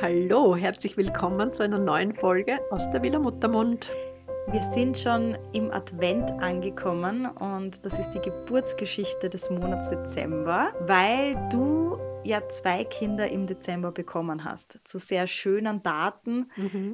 Hallo, herzlich willkommen zu einer neuen Folge aus der Villa Muttermund. Wir sind schon im Advent angekommen und das ist die Geburtsgeschichte des Monats Dezember, weil du ja 2 Kinder im Dezember bekommen hast. Zu sehr schönen Daten.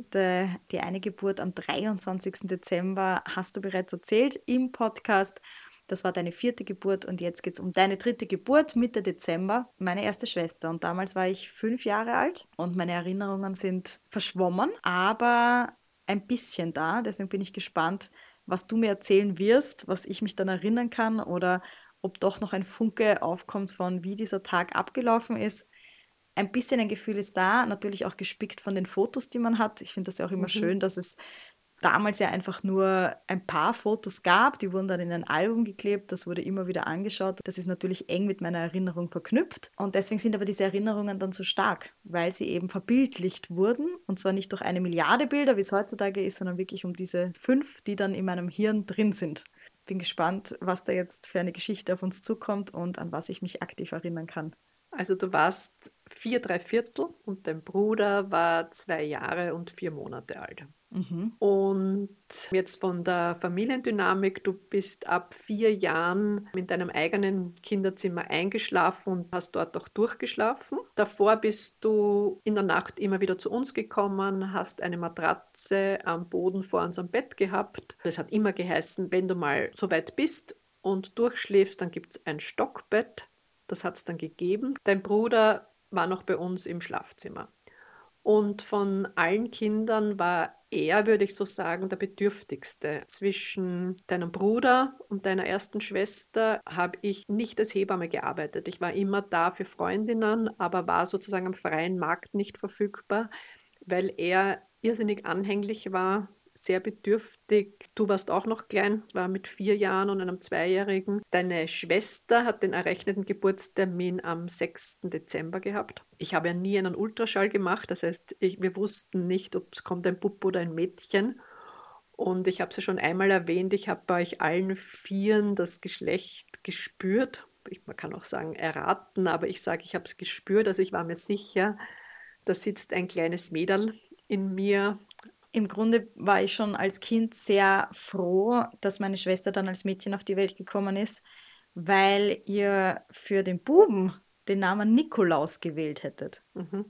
Die eine Geburt am 23. Dezember hast du bereits erzählt im Podcast. Das war deine 4. Geburt und jetzt geht es um deine 3. Geburt, Mitte Dezember. Meine erste Schwester und damals war ich 5 Jahre alt und meine Erinnerungen sind verschwommen, aber ein bisschen da. Deswegen bin ich gespannt, was du mir erzählen wirst, was ich mich dann erinnern kann oder ob doch noch ein Funke aufkommt von wie dieser Tag abgelaufen ist. Ein bisschen ein Gefühl ist da, natürlich auch gespickt von den Fotos, die man hat. Ich finde das ja auch immer schön, dass es damals ja einfach nur ein paar Fotos gab, die wurden dann in ein Album geklebt, das wurde immer wieder angeschaut. Das ist natürlich eng mit meiner Erinnerung verknüpft und deswegen sind aber diese Erinnerungen dann so stark, weil sie eben verbildlicht wurden und zwar nicht durch 1 Milliarde Bilder, wie es heutzutage ist, sondern wirklich um diese 5, die dann in meinem Hirn drin sind. Bin gespannt, was da jetzt für eine Geschichte auf uns zukommt und an was ich mich aktiv erinnern kann. Also du warst 4 3/4 und dein Bruder war 2 Jahre und 4 Monate alt. Und jetzt von der Familiendynamik, du bist ab 4 Jahren in deinem eigenen Kinderzimmer eingeschlafen und hast dort auch durchgeschlafen. Davor bist du in der Nacht immer wieder zu uns gekommen, hast eine Matratze am Boden vor unserem Bett gehabt. Das hat immer geheißen, wenn du mal so weit bist und durchschläfst, dann gibt es ein Stockbett. Das hat es dann gegeben. Dein Bruder war noch bei uns im Schlafzimmer. Und von allen Kindern war er, würde ich so sagen, der bedürftigste. Zwischen deinem Bruder und deiner ersten Schwester habe ich nicht als Hebamme gearbeitet. Ich war immer da für Freundinnen, aber war sozusagen am freien Markt nicht verfügbar, weil er irrsinnig anhänglich war, sehr bedürftig. Du warst auch noch klein, war mit 4 Jahren und einem 2-Jährigen. Deine Schwester hat den errechneten Geburtstermin am 6. Dezember gehabt. Ich habe ja nie einen Ultraschall gemacht, das heißt, wir wussten nicht, ob es kommt ein Bub oder ein Mädchen. Und ich habe es ja schon einmal erwähnt, ich habe bei euch allen 4 das Geschlecht gespürt. Man kann auch sagen erraten, aber ich sage, ich habe es gespürt, also ich war mir sicher, da sitzt ein kleines Mädel in mir. Im Grunde war ich schon als Kind sehr froh, dass meine Schwester dann als Mädchen auf die Welt gekommen ist, weil ihr für den Buben den Namen Nikolaus gewählt hättet.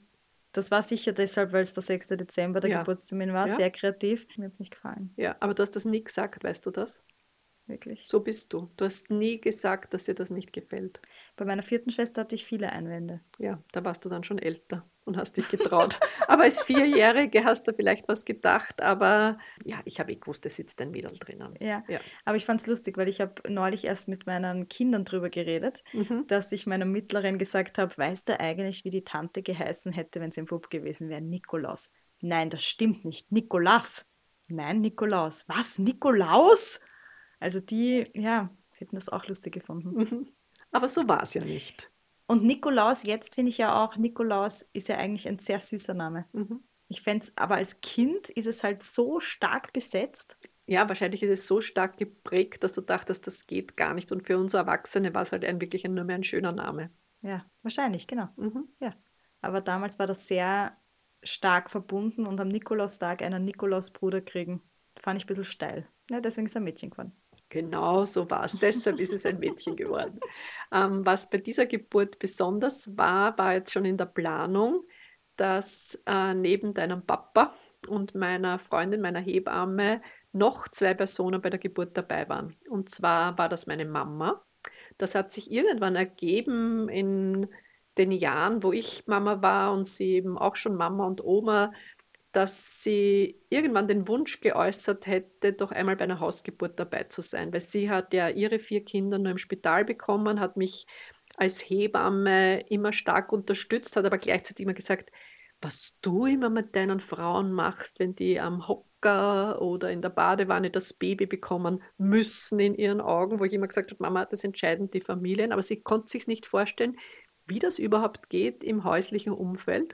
Das war sicher deshalb, weil es der 6. Dezember der Ja. Geburtstermin war, Ja. sehr kreativ. Mir hat es nicht gefallen, Ja, aber du hast das nie gesagt, weißt du das? wirklich. So bist du. Du hast nie gesagt, dass dir das nicht gefällt. Bei meiner 4. Schwester hatte ich viele Einwände. Ja, da warst du dann schon älter und hast dich getraut. Aber als 4-Jährige hast du vielleicht was gedacht, aber ja, ich habe gewusst, da sitzt ein Mädel drinnen. Ja, Ja. aber ich fand es lustig, weil ich habe neulich erst mit meinen Kindern drüber geredet, dass ich meiner Mittleren gesagt habe, weißt du eigentlich, wie die Tante geheißen hätte, wenn sie ein Bub gewesen wäre? Nikolaus. Nein, das stimmt nicht. Nikolas. Nein, Nikolaus. Was? Nikolaus? Also die, ja, hätten das auch lustig gefunden. Aber so war es ja nicht. Und Nikolaus, jetzt finde ich ja auch, Nikolaus ist ja eigentlich ein sehr süßer Name. Ich fände es, aber als Kind ist es halt so stark besetzt. Ja, wahrscheinlich ist es so stark geprägt, dass du dachtest, das geht gar nicht. Und für uns Erwachsene war es halt wirklich nur mehr ein schöner Name. Ja, wahrscheinlich, genau. Ja. Aber damals war das sehr stark verbunden und am Nikolaustag einen Nikolausbruder kriegen, fand ich ein bisschen steil. Ja, deswegen ist er ein Mädchen geworden. Genau so war es. Deshalb ist es ein Mädchen geworden. Was bei dieser Geburt besonders war jetzt schon in der Planung, dass neben deinem Papa und meiner Freundin, meiner Hebamme, noch 2 Personen bei der Geburt dabei waren. Und zwar war das meine Mama. Das hat sich irgendwann ergeben in den Jahren, wo ich Mama war und sie eben auch schon Mama und Oma, dass sie irgendwann den Wunsch geäußert hätte, doch einmal bei einer Hausgeburt dabei zu sein, weil sie hat ja ihre 4 Kinder nur im Spital bekommen, hat mich als Hebamme immer stark unterstützt, hat aber gleichzeitig immer gesagt, was du immer mit deinen Frauen machst, wenn die am Hocker oder in der Badewanne das Baby bekommen müssen in ihren Augen, wo ich immer gesagt habe, Mama, das entscheiden die Familien, aber sie konnte sich nicht vorstellen, wie das überhaupt geht im häuslichen Umfeld.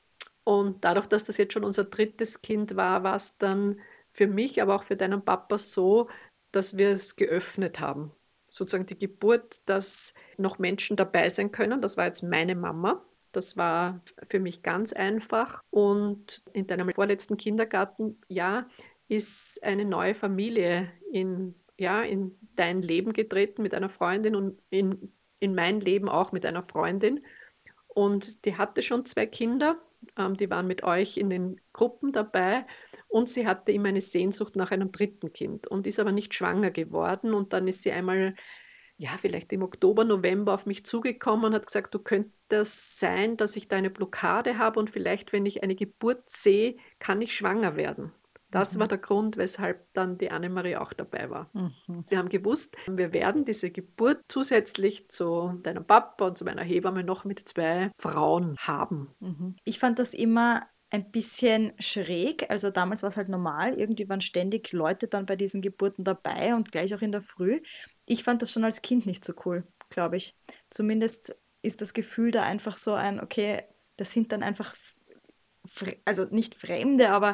Und dadurch, dass das jetzt schon unser 3. Kind war, war es dann für mich, aber auch für deinen Papa so, dass wir es geöffnet haben. Sozusagen die Geburt, dass noch Menschen dabei sein können. Das war jetzt meine Mama. Das war für mich ganz einfach. Und in deinem vorletzten Kindergartenjahr ist eine neue Familie in dein Leben getreten mit einer Freundin und in mein Leben auch mit einer Freundin. Und die hatte schon 2 Kinder, die waren mit euch in den Gruppen dabei und sie hatte immer eine Sehnsucht nach einem dritten Kind und ist aber nicht schwanger geworden. Und dann ist sie einmal, ja, vielleicht im Oktober, November auf mich zugekommen und hat gesagt, du könnte das sein, dass ich da eine Blockade habe und vielleicht, wenn ich eine Geburt sehe, kann ich schwanger werden. Das war der Grund, weshalb dann die Annemarie auch dabei war. Wir haben gewusst, wir werden diese Geburt zusätzlich zu deinem Papa und zu meiner Hebamme noch mit 2 Frauen haben. Ich fand das immer ein bisschen schräg. Also damals war es halt normal. Irgendwie waren ständig Leute dann bei diesen Geburten dabei und gleich auch in der Früh. Ich fand das schon als Kind nicht so cool, glaube ich. Zumindest ist das Gefühl da einfach so ein, okay, das sind dann einfach, also nicht Fremde, aber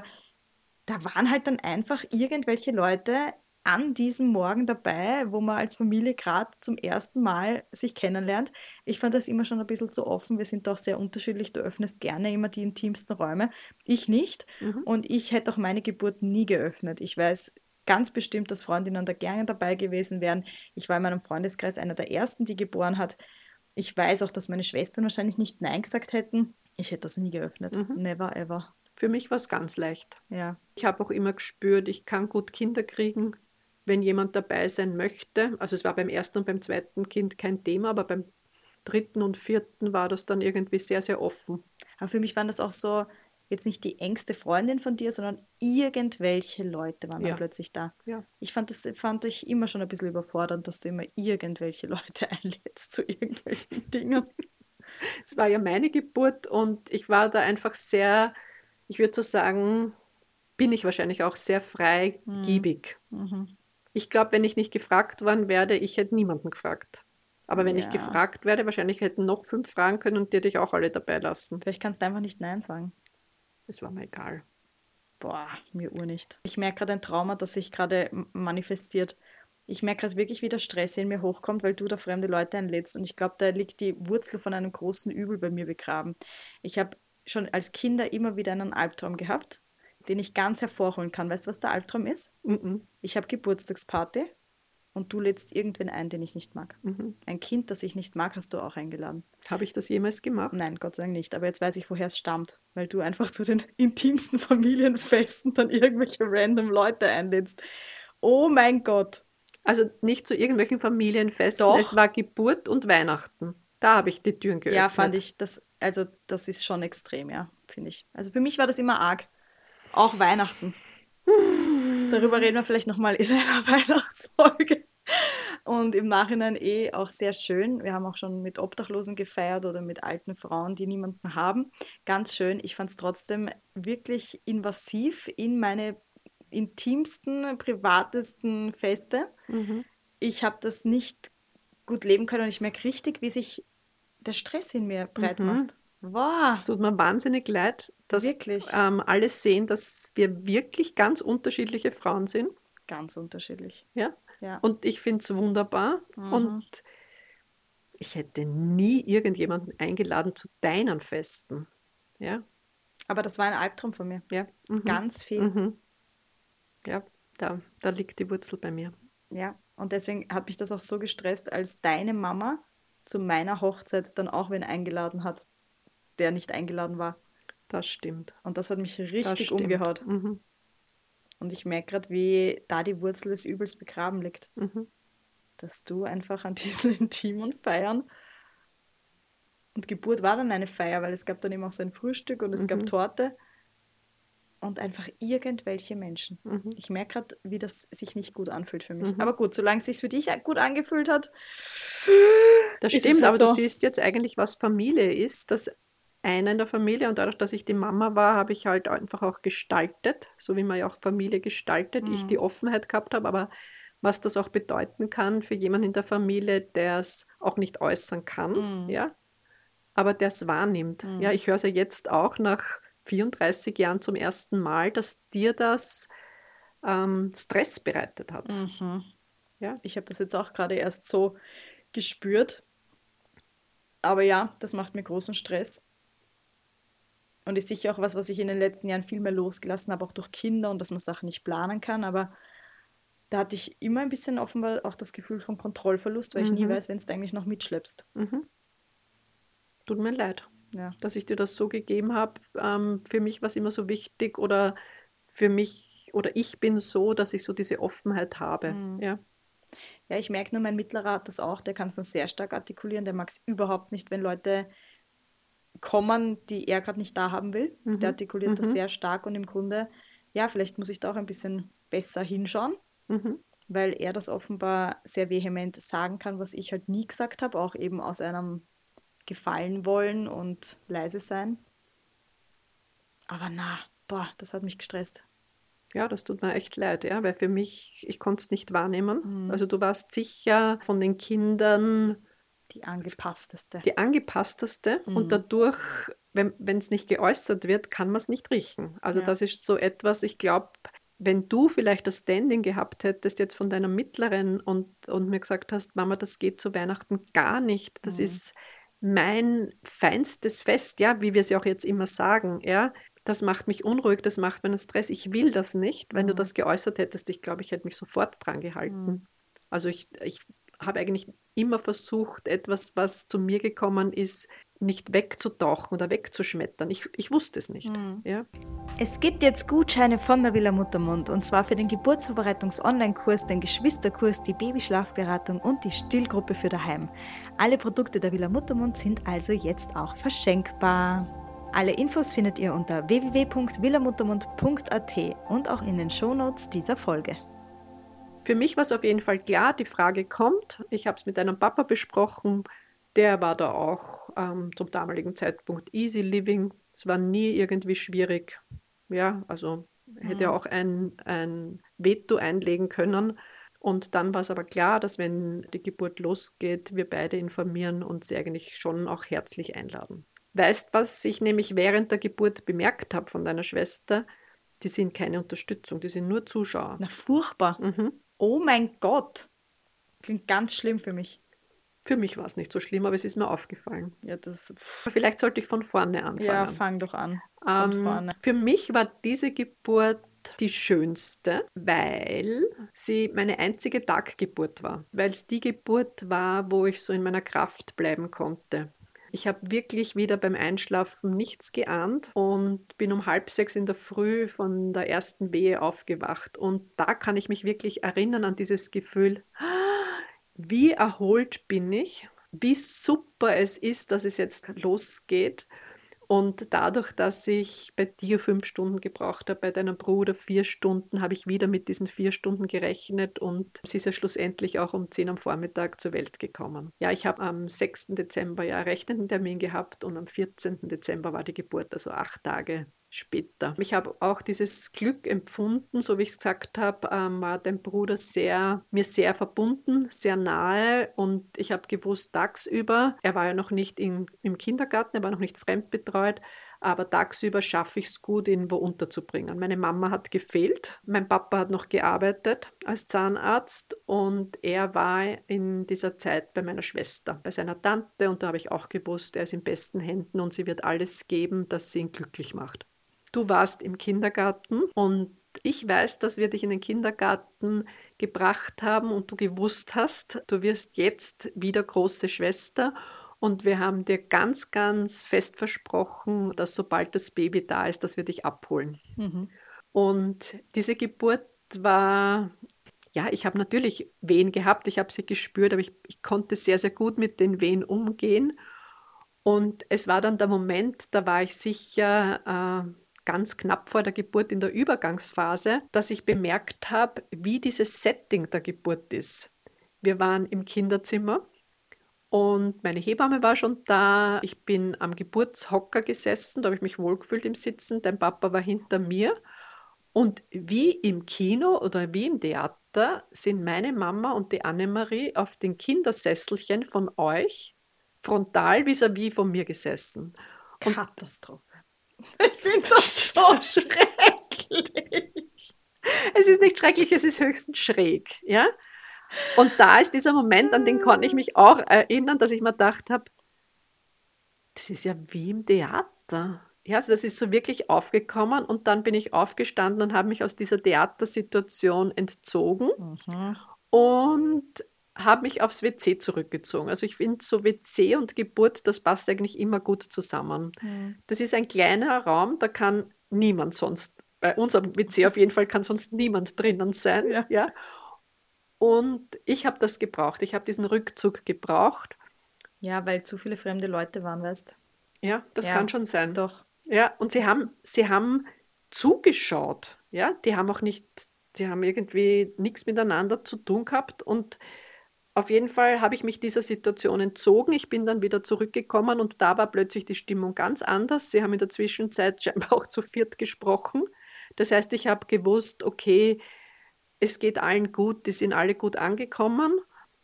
da waren halt dann einfach irgendwelche Leute an diesem Morgen dabei, wo man als Familie gerade zum ersten Mal sich kennenlernt. Ich fand das immer schon ein bisschen zu offen. Wir sind doch sehr unterschiedlich. Du öffnest gerne immer die intimsten Räume. Ich nicht. Und ich hätte auch meine Geburt nie geöffnet. Ich weiß ganz bestimmt, dass Freundinnen da gerne dabei gewesen wären. Ich war in meinem Freundeskreis einer der ersten, die geboren hat. Ich weiß auch, dass meine Schwestern wahrscheinlich nicht Nein gesagt hätten. Ich hätte das nie geöffnet. Never ever. Für mich war es ganz leicht. Ja. Ich habe auch immer gespürt, ich kann gut Kinder kriegen, wenn jemand dabei sein möchte. Also es war beim ersten und beim zweiten Kind kein Thema, aber beim dritten und vierten war das dann irgendwie sehr, sehr offen. Aber für mich waren das auch so, jetzt nicht die engste Freundin von dir, sondern irgendwelche Leute waren dann plötzlich da. Ja. Ich fand ich immer schon ein bisschen überfordernd, dass du immer irgendwelche Leute einlädst zu irgendwelchen Dingen. Es war ja meine Geburt und ich war da einfach sehr, ich würde so sagen, bin ich wahrscheinlich auch sehr freigebig. Ich glaube, wenn ich nicht gefragt worden werde, ich hätte niemanden gefragt. Aber wenn ich gefragt werde, wahrscheinlich hätten noch 5 fragen können und die hätte ich auch alle dabei lassen. Vielleicht kannst du einfach nicht Nein sagen. Es war mir egal. Boah, mir nicht. Ich merke gerade ein Trauma, das sich gerade manifestiert. Ich merke gerade wirklich, wie der Stress in mir hochkommt, weil du da fremde Leute einlädst. Und ich glaube, da liegt die Wurzel von einem großen Übel bei mir begraben. Ich habe schon als Kinder immer wieder einen Albtraum gehabt, den ich ganz hervorholen kann. Weißt du, was der Albtraum ist? Ich habe Geburtstagsparty und du lädst irgendwen ein, den ich nicht mag. Ein Kind, das ich nicht mag, hast du auch eingeladen. Habe ich das jemals gemacht? Nein, Gott sei Dank nicht. Aber jetzt weiß ich, woher es stammt. Weil du einfach zu den intimsten Familienfesten dann irgendwelche random Leute einlädst. Oh mein Gott. Also nicht zu irgendwelchen Familienfesten. Doch. Es war Geburt und Weihnachten. Da habe ich die Türen geöffnet. Ja, fand ich, das ist schon extrem, ja, finde ich. Also für mich war das immer arg. Auch Weihnachten. Darüber reden wir vielleicht nochmal in einer Weihnachtsfolge. Und im Nachhinein auch sehr schön. Wir haben auch schon mit Obdachlosen gefeiert oder mit alten Frauen, die niemanden haben. Ganz schön. Ich fand es trotzdem wirklich invasiv in meine intimsten, privatesten Feste. Ich habe das nicht gut leben können und ich merke richtig, wie sich der Stress in mir breit macht. Wow. Es tut mir wahnsinnig leid, dass alle sehen, dass wir wirklich ganz unterschiedliche Frauen sind. Ganz unterschiedlich. Ja. Und ich finde es wunderbar. Und ich hätte nie irgendjemanden eingeladen zu deinen Festen. Ja. Aber das war ein Albtraum von mir. Ja. Ganz viel. Ja, da liegt die Wurzel bei mir. Ja, und deswegen hat mich das auch so gestresst, als deine Mama zu meiner Hochzeit dann auch wen eingeladen hat, der nicht eingeladen war. Das stimmt. Und das hat mich richtig umgehaut. Und ich merke gerade, wie da die Wurzel des Übels begraben liegt. Dass du einfach an diesen intimen Feiern, und Geburt war dann eine Feier, weil es gab dann eben auch so ein Frühstück und es gab Torte und einfach irgendwelche Menschen. Ich merke gerade, wie das sich nicht gut anfühlt für mich. Aber gut, solange es sich für dich gut angefühlt hat. Das stimmt, halt aber so. Du siehst jetzt eigentlich, was Familie ist, dass einer in der Familie, und dadurch, dass ich die Mama war, habe ich halt einfach auch gestaltet, so wie man ja auch Familie gestaltet, ich die Offenheit gehabt habe, aber was das auch bedeuten kann für jemanden in der Familie, der es auch nicht äußern kann, ja, aber der es wahrnimmt. Ja, ich höre es ja jetzt auch nach 34 Jahren zum ersten Mal, dass dir das Stress bereitet hat. Ja, ich habe das jetzt auch gerade erst so gespürt. Aber ja, das macht mir großen Stress. Und ist sicher auch was ich in den letzten Jahren viel mehr losgelassen habe, auch durch Kinder und dass man Sachen nicht planen kann. Aber da hatte ich immer ein bisschen offenbar auch das Gefühl von Kontrollverlust, weil ich nie weiß, wenn du eigentlich noch mitschleppst. Tut mir leid, Ja. dass ich dir das so gegeben habe. Für mich war es immer so wichtig oder für mich oder ich bin so, dass ich so diese Offenheit habe. Ja. Ja, ich merke nur, mein Mittlerer hat das auch, der kann es nur sehr stark artikulieren, der mag es überhaupt nicht, wenn Leute kommen, die er gerade nicht da haben will. Der artikuliert das sehr stark und im Grunde, ja, vielleicht muss ich da auch ein bisschen besser hinschauen, weil er das offenbar sehr vehement sagen kann, was ich halt nie gesagt habe, auch eben aus einem gefallen wollen und leise sein. Aber das hat mich gestresst. Ja, das tut mir echt leid, ja, weil für mich, ich konnte es nicht wahrnehmen. Also du warst sicher von den Kindern die angepassteste. Die angepassteste und dadurch, wenn es nicht geäußert wird, kann man es nicht riechen. Also das ist so etwas, ich glaube, wenn du vielleicht das Standing gehabt hättest jetzt von deiner Mittleren und mir gesagt hast, Mama, das geht zu Weihnachten gar nicht, das ist mein feinstes Fest, ja, wie wir es ja auch jetzt immer sagen, ja, das macht mich unruhig, das macht meinen Stress, ich will das nicht. Wenn du das geäußert hättest, ich glaube, ich hätte mich sofort dran gehalten. Also ich habe eigentlich immer versucht, etwas, was zu mir gekommen ist, nicht wegzutauchen oder wegzuschmettern. Ich wusste es nicht. Ja. Es gibt jetzt Gutscheine von der Villa Muttermund und zwar für den Geburtsvorbereitungs-Online-Kurs, den Geschwisterkurs, die Babyschlafberatung und die Stillgruppe für daheim. Alle Produkte der Villa Muttermund sind also jetzt auch verschenkbar. Alle Infos findet ihr unter www.villamuttermund.at und auch in den Shownotes dieser Folge. Für mich war es auf jeden Fall klar, die Frage kommt. Ich habe es mit einem Papa besprochen, der war da auch zum damaligen Zeitpunkt easy living. Es war nie irgendwie schwierig. Ja, also hätte auch ein Veto einlegen können. Und dann war es aber klar, dass wenn die Geburt losgeht, wir beide informieren und sie eigentlich schon auch herzlich einladen. Weißt, was ich nämlich während der Geburt bemerkt habe von deiner Schwester? Die sind keine Unterstützung, die sind nur Zuschauer. Na, furchtbar. Oh mein Gott. Klingt ganz schlimm für mich. Für mich war es nicht so schlimm, aber es ist mir aufgefallen. Ja, vielleicht sollte ich von vorne anfangen. Ja, fang doch an. Von vorne. Für mich war diese Geburt die schönste, weil sie meine einzige Taggeburt war. Weil es die Geburt war, wo ich so in meiner Kraft bleiben konnte. Ich habe wirklich wieder beim Einschlafen nichts geahnt und bin um 5:30 in der Früh von der ersten Wehe aufgewacht. Und da kann ich mich wirklich erinnern an dieses Gefühl, wie erholt bin ich, wie super es ist, dass es jetzt losgeht. Und dadurch, dass ich bei dir 5 Stunden gebraucht habe, bei deinem Bruder 4 Stunden, habe ich wieder mit diesen 4 Stunden gerechnet und sie ist ja schlussendlich auch um 10 am Vormittag zur Welt gekommen. Ja, ich habe am 6. Dezember ja einen rechnenden Termin gehabt und am 14. Dezember war die Geburt, also 8 Tage später. Ich habe auch dieses Glück empfunden, so wie ich es gesagt habe, war dein Bruder mir sehr verbunden, sehr nahe und ich habe gewusst, tagsüber, er war ja noch nicht im Kindergarten, er war noch nicht fremdbetreut, aber tagsüber schaffe ich es gut, ihn wo unterzubringen. Meine Mama hat gefehlt, mein Papa hat noch gearbeitet als Zahnarzt und er war in dieser Zeit bei meiner Schwester, bei seiner Tante und da habe ich auch gewusst, er ist in besten Händen und sie wird alles geben, dass sie ihn glücklich macht. Du warst im Kindergarten und ich weiß, dass wir dich in den Kindergarten gebracht haben und du gewusst hast, du wirst jetzt wieder große Schwester und wir haben dir ganz, ganz fest versprochen, dass sobald das Baby da ist, dass wir dich abholen. Und diese Geburt war, ja, ich habe natürlich Wehen gehabt, ich habe sie gespürt, aber ich konnte sehr, sehr gut mit den Wehen umgehen. Und es war dann der Moment, da war ich sicher ganz knapp vor der Geburt in der Übergangsphase, dass ich bemerkt habe, wie dieses Setting der Geburt ist. Wir waren im Kinderzimmer und meine Hebamme war schon da. Ich bin am Geburtshocker gesessen, da habe ich mich wohlgefühlt im Sitzen. Dein Papa war hinter mir. Und wie im Kino oder wie im Theater sind meine Mama und die Annemarie auf den Kindersesselchen von euch frontal vis-à-vis von mir gesessen. Und Katastrophe. Ich finde das so schrecklich. Es ist nicht schrecklich, es ist höchstens schräg. Ja? Und da ist dieser Moment, an den kann ich mich auch erinnern, dass ich mir gedacht habe, Das ist ja wie im Theater. Ja, also das ist so wirklich aufgekommen und dann bin ich aufgestanden und habe mich aus dieser Theatersituation entzogen und habe mich aufs WC zurückgezogen. Also ich finde so WC und Geburt, das passt eigentlich immer gut zusammen. Das ist ein kleiner Raum, da kann niemand sonst, bei unserem WC auf jeden Fall kann sonst niemand drinnen sein. Ja. Ja. Und ich habe das gebraucht. Ich habe diesen Rückzug gebraucht. Ja, weil zu viele fremde Leute waren, weißt. Ja, das Ja, kann schon sein. doch. Ja, und sie haben zugeschaut. Ja, die haben auch nicht, die haben irgendwie nichts miteinander zu tun gehabt. Und auf jeden Fall habe ich mich dieser Situation entzogen. Ich bin dann wieder zurückgekommen und da war plötzlich die Stimmung ganz anders. Sie haben in der Zwischenzeit scheinbar auch zu viert gesprochen. Das heißt, ich habe gewusst, okay, es geht allen gut, die sind alle gut angekommen.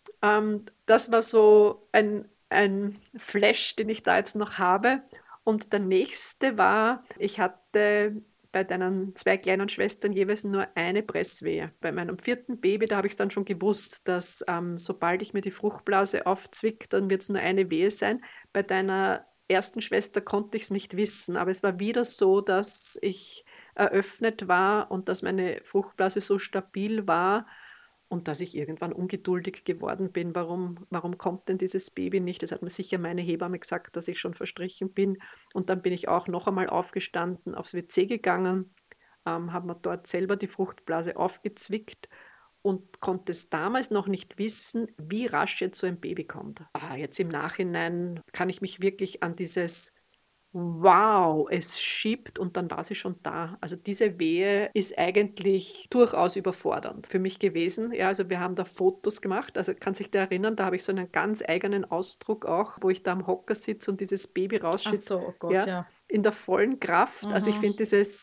Das war so ein Flash, den ich da jetzt noch habe. Und der nächste war, ich hatte bei deinen 2 kleinen Schwestern jeweils nur eine Presswehe. Bei meinem 4. Baby, da habe ich es dann schon gewusst, dass sobald ich mir die Fruchtblase aufzwicke, dann wird es nur eine Wehe sein. Bei deiner ersten Schwester konnte ich es nicht wissen, aber es war wieder so, dass ich eröffnet war und dass meine Fruchtblase so stabil war und dass ich irgendwann ungeduldig geworden bin. Warum kommt denn dieses Baby nicht? Das hat mir sicher meine Hebamme gesagt, dass ich schon verstrichen bin. Und dann bin ich auch noch einmal aufgestanden, aufs WC gegangen, habe mir dort selber die Fruchtblase aufgezwickt und konnte es damals noch nicht wissen, wie rasch jetzt so ein Baby kommt. Jetzt im Nachhinein kann ich mich wirklich an dieses Wow, es schiebt und dann war sie schon da. Also diese Wehe ist eigentlich durchaus überfordernd für mich gewesen. Ja, also wir haben da Fotos gemacht. Also kann sich der erinnern, da habe ich so einen ganz eigenen Ausdruck auch, wo ich da am Hocker sitze und dieses Baby Ach rausschiebt. so, oh Gott, Ja, ja. in der vollen Kraft. Also ich finde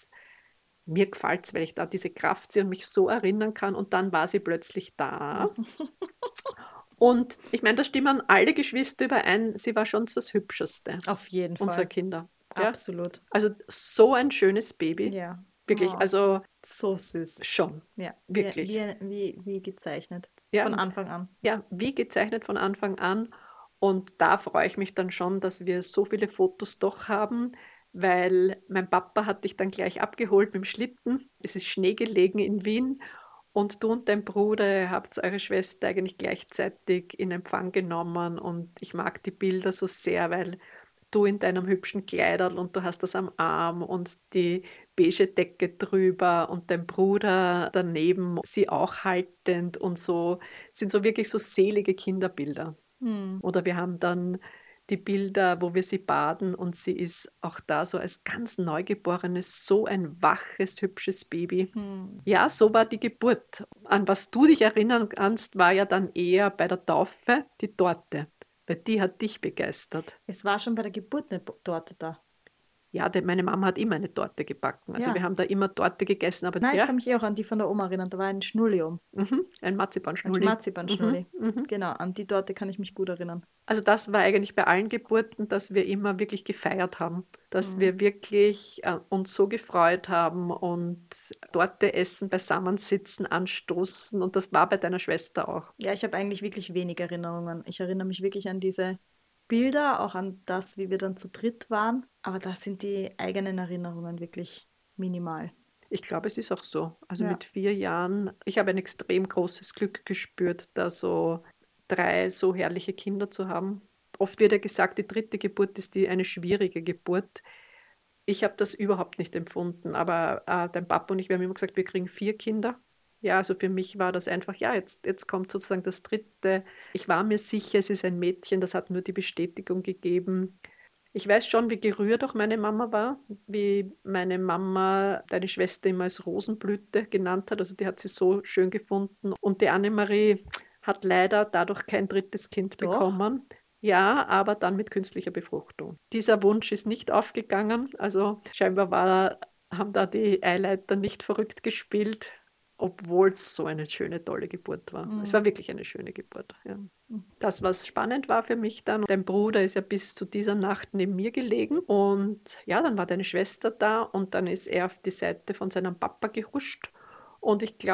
mir gefällt es, weil ich da diese Kraft sehe und mich so erinnern kann. Und dann war sie plötzlich da. Und ich meine, da stimmen alle Geschwister überein, sie war schon das Hübscheste Auf jeden unserer Fall. Kinder. Ja? Absolut. Also so ein schönes Baby. Ja. Wirklich, Oh, also so süß. schon, Ja. wirklich. Wie gezeichnet. Ja, Von Anfang an. ja, wie gezeichnet von Anfang an. Und da freue ich mich dann schon, dass wir so viele Fotos doch haben, weil mein Papa hat dich dann gleich abgeholt mit dem Schlitten. Es ist Schnee gelegen in Wien und du und dein Bruder habt eure Schwester eigentlich gleichzeitig in Empfang genommen und ich mag die Bilder so sehr, weil du in deinem hübschen Kleiderl und du hast das am Arm und die beige Decke drüber und dein Bruder daneben, sie auch haltend und so, sind so wirklich so selige Kinderbilder. Oder wir haben dann die Bilder, wo wir sie baden und sie ist auch da so als ganz Neugeborenes, so ein waches, hübsches Baby. Ja, so war die Geburt. An was du dich erinnern kannst, war ja dann eher bei der Taufe die Torte, weil die hat dich begeistert. Es war schon bei der Geburt eine Torte da. Ja, meine Mama hat immer eine Torte gebacken. Also Ja. wir haben da immer Torte gegessen, aber Nein, ich ja, kann mich auch an die von der Oma erinnern. Da war ein Schnulli um. ein Ein Marzipanschnulli. Marzipanschnulli. Genau, an die Torte kann ich mich gut erinnern. Also das war eigentlich bei allen Geburten, dass wir immer wirklich gefeiert haben, dass wir wirklich uns so gefreut haben und Torte essen, beisammensitzen, anstoßen und das war bei deiner Schwester auch. Ja, ich habe eigentlich wirklich wenig Erinnerungen. Ich erinnere mich wirklich an diese Bilder, auch an das, wie wir dann zu dritt waren. Aber da sind die eigenen Erinnerungen wirklich minimal. Ich glaube, es ist auch so. Also Ja. mit 4 Jahren, ich habe ein extrem großes Glück gespürt, da so 3 so herrliche Kinder zu haben. Oft wird ja gesagt, die 3. Geburt ist eine schwierige Geburt. Ich habe das überhaupt nicht empfunden, aber dein Papa und ich, wir haben immer gesagt, wir kriegen 4 Kinder. Ja, also für mich war das einfach, ja, jetzt kommt sozusagen das 3. Ich war mir sicher, es ist ein Mädchen, das hat nur die Bestätigung gegeben. Ich weiß schon, wie gerührt auch meine Mama war, wie meine Mama deine Schwester immer als Rosenblüte genannt hat. Also die hat sie so schön gefunden. Und die Annemarie hat leider dadurch kein 3. Kind Doch. bekommen. Ja, aber dann mit künstlicher Befruchtung. Dieser Wunsch ist nicht aufgegangen. Also scheinbar haben da die Eileiter nicht verrückt gespielt, obwohl es so eine schöne, tolle Geburt war. Es war wirklich eine schöne Geburt. Ja. Das, was spannend war für mich dann, dein Bruder ist ja bis zu dieser Nacht neben mir gelegen und ja, dann war deine Schwester da und dann ist er auf die Seite von seinem Papa gehuscht und ich glaube,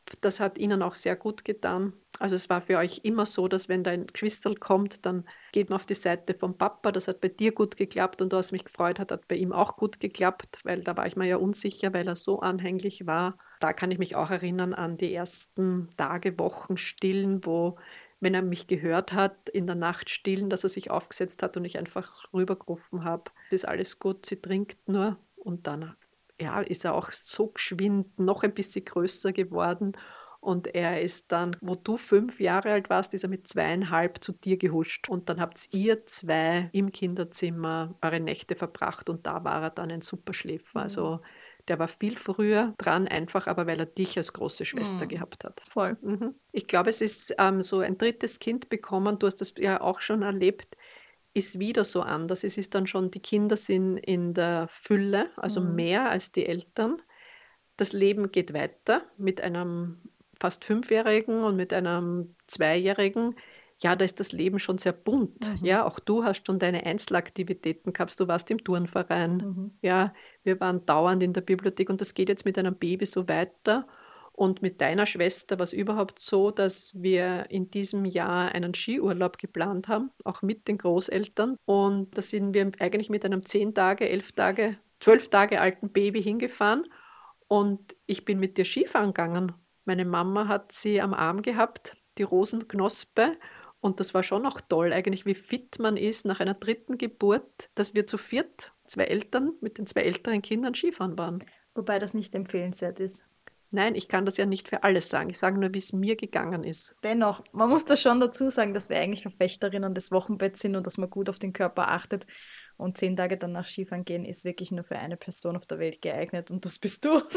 das hat ihnen auch sehr gut getan. Also es war für euch immer so, dass wenn dein Geschwisterl kommt, dann geht man auf die Seite vom Papa. Das hat bei dir gut geklappt und du hast mich gefreut, hat bei ihm auch gut geklappt, weil da war ich mir ja unsicher, weil er so anhänglich war. Da kann ich mich auch erinnern an die ersten Tage, Wochen stillen, wo, wenn er mich gehört hat, in der Nacht stillen, dass er sich aufgesetzt hat und ich einfach rübergerufen habe, es ist alles gut, sie trinkt nur. Und dann ist er auch so geschwind noch ein bisschen größer geworden. Und er ist dann, wo du 5 Jahre alt warst, ist er mit 2,5 zu dir gehuscht. Und dann habt ihr 2 im Kinderzimmer eure Nächte verbracht und da war er dann ein Superschläfer. Also der war viel früher dran, einfach aber weil er dich als große Schwester gehabt hat. Voll. Ich glaube, es ist so ein drittes Kind bekommen, du hast das ja auch schon erlebt, ist wieder so anders. Es ist dann schon, die Kinder sind in der Fülle, also mehr als die Eltern. Das Leben geht weiter mit einem fast 5-Jährigen und mit einem 2-Jährigen. Ja, da ist das Leben schon sehr bunt. Ja, auch du hast schon deine Einzelaktivitäten gehabt. Du warst im Turnverein. Ja, wir waren dauernd in der Bibliothek und das geht jetzt mit einem Baby so weiter. Und mit deiner Schwester war es überhaupt so, dass wir in diesem Jahr einen Skiurlaub geplant haben, auch mit den Großeltern. Und da sind wir eigentlich mit einem 10 Tage, 11 Tage, 12 Tage alten Baby hingefahren. Und ich bin mit dir Skifahren gegangen. Meine Mama hat sie am Arm gehabt, die Rosenknospe. Und das war schon noch toll, eigentlich, wie fit man ist nach einer dritten Geburt, dass wir zu viert, 2 Eltern mit den 2 älteren Kindern Skifahren waren. Wobei das nicht empfehlenswert ist. Nein, ich kann das ja nicht für alles sagen. Ich sage nur, wie es mir gegangen ist. Dennoch, man muss das schon dazu sagen, dass wir eigentlich Verfechterinnen des Wochenbetts sind und dass man gut auf den Körper achtet. Und 10 Tage danach Skifahren gehen ist wirklich nur für eine Person auf der Welt geeignet und das bist du.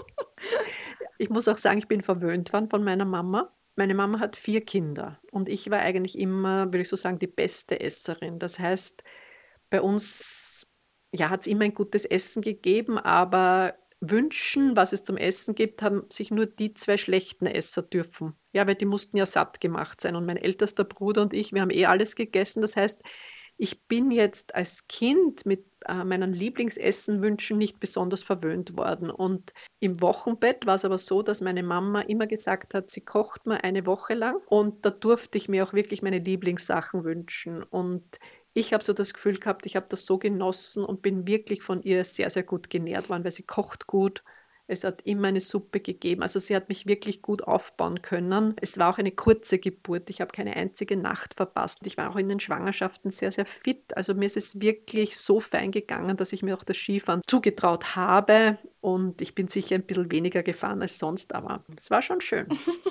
Ich muss auch sagen, ich bin verwöhnt worden von meiner Mama. Meine Mama hat 4 Kinder und ich war eigentlich immer, würde ich so sagen, die beste Esserin. Das heißt, bei uns hat es immer ein gutes Essen gegeben, aber wünschen, was es zum Essen gibt, haben sich nur die 2 schlechten Esser dürfen. Ja, weil die mussten ja satt gemacht sein. Und mein ältester Bruder und ich, wir haben alles gegessen. Das heißt, ich bin jetzt als Kind mit meinen Lieblingsessenwünschen nicht besonders verwöhnt worden. Und im Wochenbett war es aber so, dass meine Mama immer gesagt hat, sie kocht mir eine Woche lang und da durfte ich mir auch wirklich meine Lieblingssachen wünschen. Und ich habe so das Gefühl gehabt, ich habe das so genossen und bin wirklich von ihr sehr, sehr gut genährt worden, weil sie kocht gut. Es hat immer eine Suppe gegeben. Also sie hat mich wirklich gut aufbauen können. Es war auch eine kurze Geburt. Ich habe keine einzige Nacht verpasst. Ich war auch in den Schwangerschaften sehr, sehr fit. Also mir ist es wirklich so fein gegangen, dass ich mir auch das Skifahren zugetraut habe. Und ich bin sicher ein bisschen weniger gefahren als sonst, aber es war schon schön.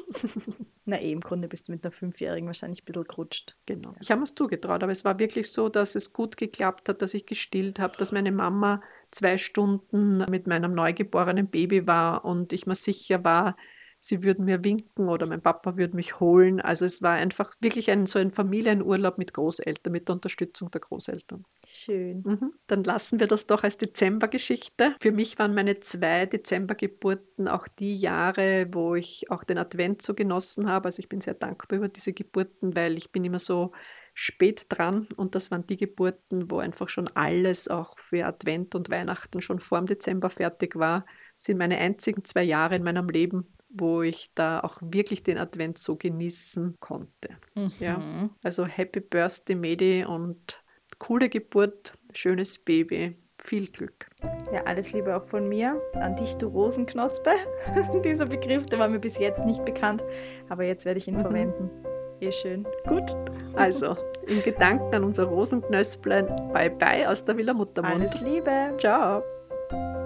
Na im Grunde bist du mit einer 5-Jährigen wahrscheinlich ein bisschen gerutscht. Genau. Ich habe mir es zugetraut, aber es war wirklich so, dass es gut geklappt hat, dass ich gestillt habe, dass meine Mama 2 Stunden mit meinem neugeborenen Baby war und ich mir sicher war, sie würden mir winken oder mein Papa würde mich holen. Also es war einfach wirklich so ein Familienurlaub mit Großeltern, mit der Unterstützung der Großeltern. Schön. Dann lassen wir das doch als Dezembergeschichte. Für mich waren meine 2 Dezembergeburten auch die Jahre, wo ich auch den Advent so genossen habe. Also ich bin sehr dankbar über diese Geburten, weil ich bin immer so spät dran und das waren die Geburten, wo einfach schon alles auch für Advent und Weihnachten schon vor dem Dezember fertig war. Das sind meine einzigen 2 Jahre in meinem Leben, wo ich da auch wirklich den Advent so genießen konnte. Ja, also Happy Birthday, Medi, und coole Geburt, schönes Baby, viel Glück. Ja, alles Liebe auch von mir. An dich, du Rosenknospe. Dieser Begriff, der war mir bis jetzt nicht bekannt, aber jetzt werde ich ihn verwenden. Schön. Gut, also in Gedanken an unser Rosenknösplein, bye bye aus der Villa Muttermund. Alles Liebe. Ciao.